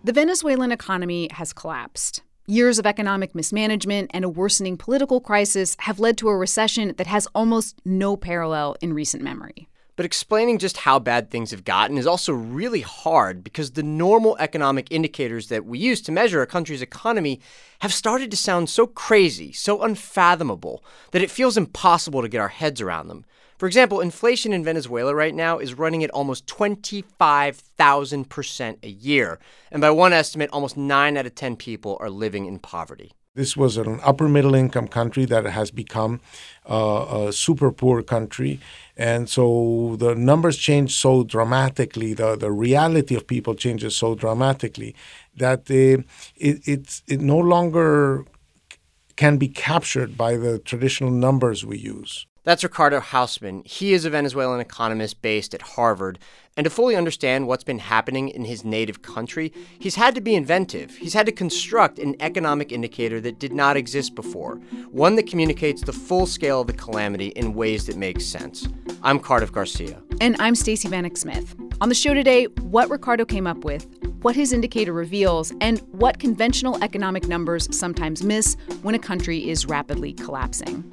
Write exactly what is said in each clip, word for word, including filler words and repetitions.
The Venezuelan economy has collapsed. Years of economic mismanagement and a worsening political crisis have led to a recession that has almost no parallel in recent memory. But explaining just how bad things have gotten is also really hard because the normal economic indicators that we use to measure a country's economy have started to sound so crazy, so unfathomable, that it feels impossible to get our heads around them. For example, inflation in Venezuela right now is running at almost twenty-five thousand percent a year. And by one estimate, almost nine out of ten people are living in poverty. This was an upper middle income country that has become uh, a super poor country. And so the numbers change so dramatically, the, the reality of people changes so dramatically that uh, it, it's, it no longer can be captured by the traditional numbers we use. That's Ricardo Hausmann. He is a Venezuelan economist based at Harvard. And to fully understand what's been happening in his native country, he's had to be inventive. He's had to construct an economic indicator that did not exist before, one that communicates the full scale of the calamity in ways that make sense. I'm Cardiff Garcia. And I'm Stacey Vanek Smith. On the show today, what Ricardo came up with, what his indicator reveals, and what conventional economic numbers sometimes miss when a country is rapidly collapsing.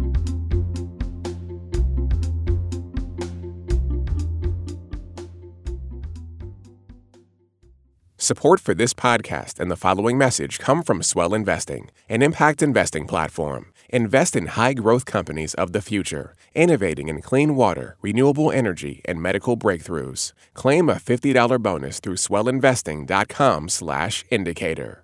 Support for this podcast and the following message come from Swell Investing, an impact investing platform. Invest in high-growth companies of the future, innovating in clean water, renewable energy, and medical breakthroughs. Claim a fifty dollars bonus through swellinvesting.com slash indicator.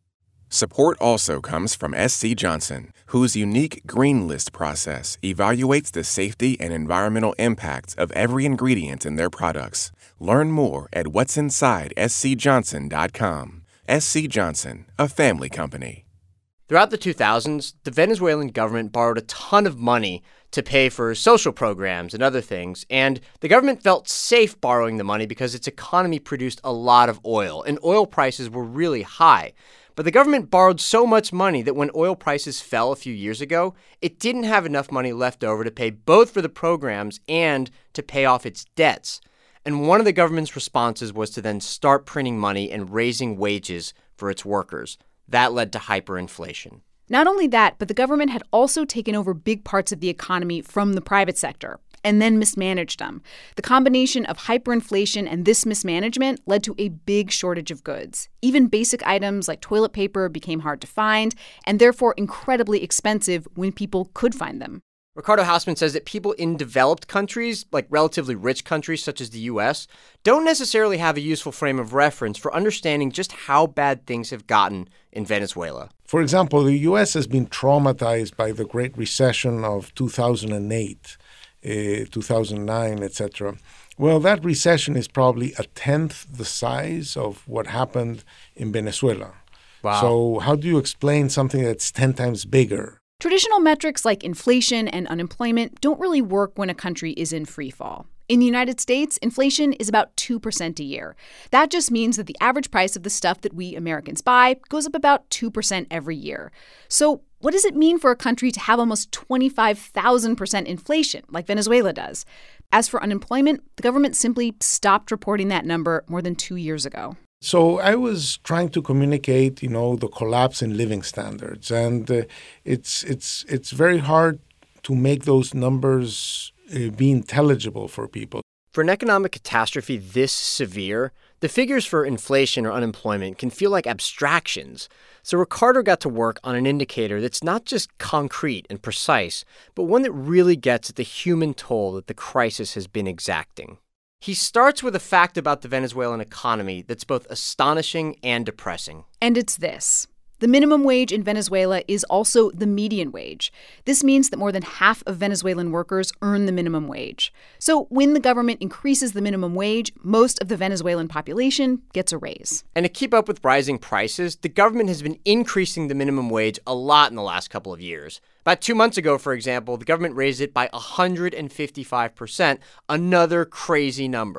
Support also comes from S C. Johnson, whose unique Green List process evaluates the safety and environmental impacts of every ingredient in their products. Learn more at what's inside s c johnson dot com. S C. Johnson, a family company. Throughout the two thousands, the Venezuelan government borrowed a ton of money to pay for social programs and other things, and the government felt safe borrowing the money because its economy produced a lot of oil, and oil prices were really high. But the government borrowed so much money that when oil prices fell a few years ago, it didn't have enough money left over to pay both for the programs and to pay off its debts. And one of the government's responses was to then start printing money and raising wages for its workers. That led to hyperinflation. Not only that, but the government had also taken over big parts of the economy from the private sector and then mismanaged them. The combination of hyperinflation and this mismanagement led to a big shortage of goods. Even basic items like toilet paper became hard to find and therefore incredibly expensive when people could find them. Ricardo Hausmann says that people in developed countries, like relatively rich countries such as the U S, don't necessarily have a useful frame of reference for understanding just how bad things have gotten in Venezuela. For example, the U S has been traumatized by the Great Recession of two thousand eight, uh, two thousand nine, et cetera. Well, that recession is probably a tenth the size of what happened in Venezuela. Wow. So how do you explain something that's ten times bigger? Traditional metrics like inflation and unemployment don't really work when a country is in free fall. In the United States, inflation is about two percent a year. That just means that the average price of the stuff that we Americans buy goes up about two percent every year. So what does it mean for a country to have almost twenty-five thousand percent inflation, like Venezuela does? As for unemployment, the government simply stopped reporting that number more than two years ago. So I was trying to communicate, you know, the collapse in living standards, and uh, it's it's it's very hard to make those numbers uh, be intelligible for people. For an economic catastrophe this severe, the figures for inflation or unemployment can feel like abstractions. So Ricardo got to work on an indicator that's not just concrete and precise, but one that really gets at the human toll that the crisis has been exacting. He starts with a fact about the Venezuelan economy that's both astonishing and depressing. And it's this. The minimum wage in Venezuela is also the median wage. This means that more than half of Venezuelan workers earn the minimum wage. So when the government increases the minimum wage, most of the Venezuelan population gets a raise. And to keep up with rising prices, the government has been increasing the minimum wage a lot in the last couple of years. About two months ago, for example, the government raised it by one hundred fifty-five percent, another crazy number.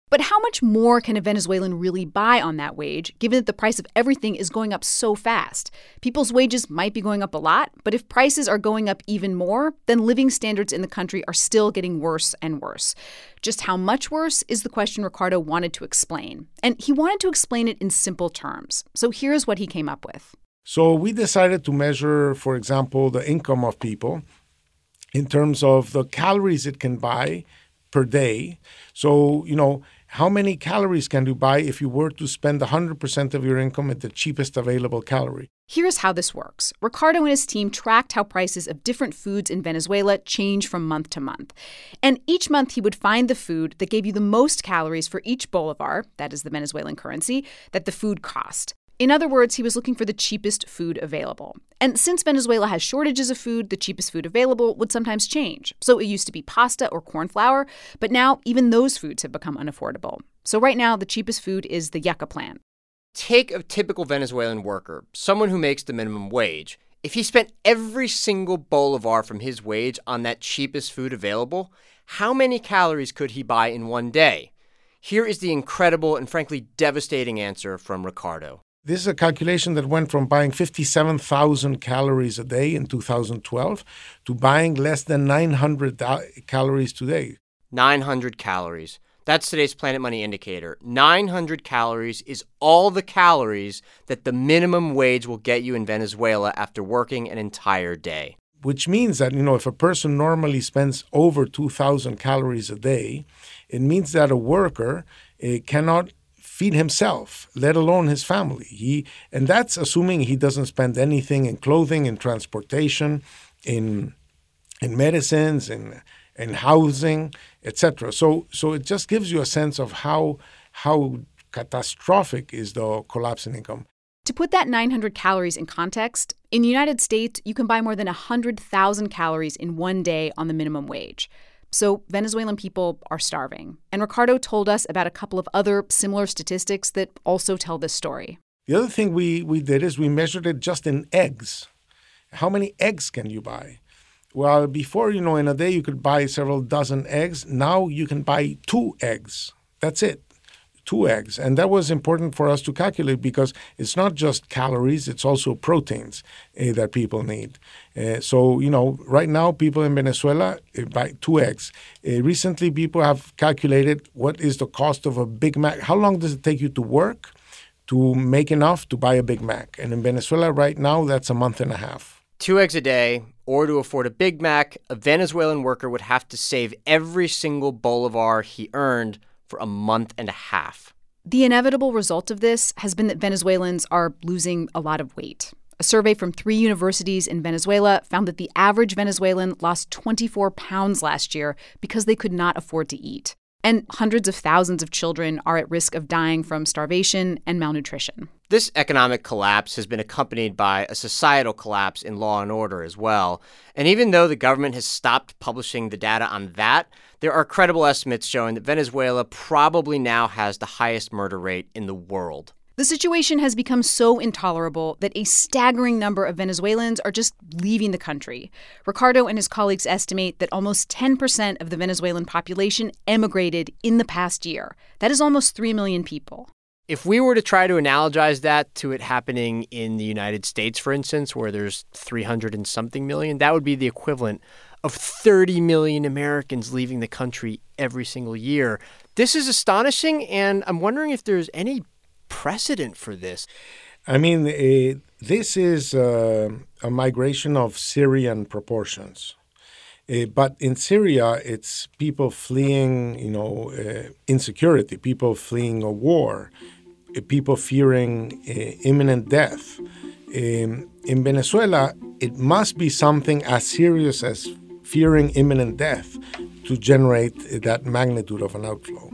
But how much more can a Venezuelan really buy on that wage, given that the price of everything is going up so fast? People's wages might be going up a lot, but if prices are going up even more, then living standards in the country are still getting worse and worse. Just how much worse is the question Ricardo wanted to explain. And he wanted to explain it in simple terms. So here's what he came up with. So we decided to measure, for example, the income of people in terms of the calories it can buy per day. So, you know, how many calories can you buy if you were to spend one hundred percent of your income at the cheapest available calorie? Here's how this works. Ricardo and his team tracked how prices of different foods in Venezuela change from month to month. And each month he would find the food that gave you the most calories for each bolivar, that is the Venezuelan currency, that the food cost. In other words, he was looking for the cheapest food available. And since Venezuela has shortages of food, the cheapest food available would sometimes change. So it used to be pasta or corn flour, but now even those foods have become unaffordable. So right now, the cheapest food is the yucca plant. Take a typical Venezuelan worker, someone who makes the minimum wage. If he spent every single bolivar from his wage on that cheapest food available, how many calories could he buy in one day? Here is the incredible and frankly devastating answer from Ricardo. This is a calculation that went from buying fifty-seven thousand calories a day in two thousand twelve to buying less than nine hundred calories today. nine hundred calories. That's today's Planet Money indicator. nine hundred calories is all the calories that the minimum wage will get you in Venezuela after working an entire day. Which means that, you know, if a person normally spends over two thousand calories a day, it means that a worker uh, cannot feed himself, let alone his family. He and that's assuming he doesn't spend anything in clothing, in transportation, in in medicines, in in housing, et cetera. So so it just gives you a sense of how how catastrophic is the collapse in income. To put that nine hundred calories in context, in the United States, you can buy more than one hundred thousand calories in one day on the minimum wage. So Venezuelan people are starving. And Ricardo told us about a couple of other similar statistics that also tell this story. The other thing we, we did is we measured it just in eggs. How many eggs can you buy? Well, before, you know, in a day you could buy several dozen eggs. Now you can buy two eggs. That's it. Two eggs. And that was important for us to calculate because it's not just calories, it's also proteins uh, that people need. Uh, so, you know, right now people in Venezuela uh, buy two eggs. Uh, recently, people have calculated what is the cost of a Big Mac. How long does it take you to work to make enough to buy a Big Mac? And in Venezuela right now, that's a month and a half. Two eggs a day, or to afford a Big Mac, a Venezuelan worker would have to save every single bolivar he earned for a month and a half. The inevitable result of this has been that Venezuelans are losing a lot of weight. A survey from three universities in Venezuela found that the average Venezuelan lost twenty-four pounds last year because they could not afford to eat. And hundreds of thousands of children are at risk of dying from starvation and malnutrition. This economic collapse has been accompanied by a societal collapse in law and order as well. And even though the government has stopped publishing the data on that, there are credible estimates showing that Venezuela probably now has the highest murder rate in the world. The situation has become so intolerable that a staggering number of Venezuelans are just leaving the country. Ricardo and his colleagues estimate that almost ten percent of the Venezuelan population emigrated in the past year. That is almost three million people. If we were to try to analogize that to it happening in the United States, for instance, where there's three hundred and something million, that would be the equivalent of thirty million Americans leaving the country every single year. This is astonishing, and I'm wondering if there's any precedent for this. I mean, uh, this is uh, a migration of Syrian proportions. Uh, but in Syria, it's people fleeing, you know, uh, insecurity, people fleeing a war, uh, people fearing uh, imminent death. Um, in Venezuela, it must be something as serious as fearing imminent death to generate that magnitude of an outflow.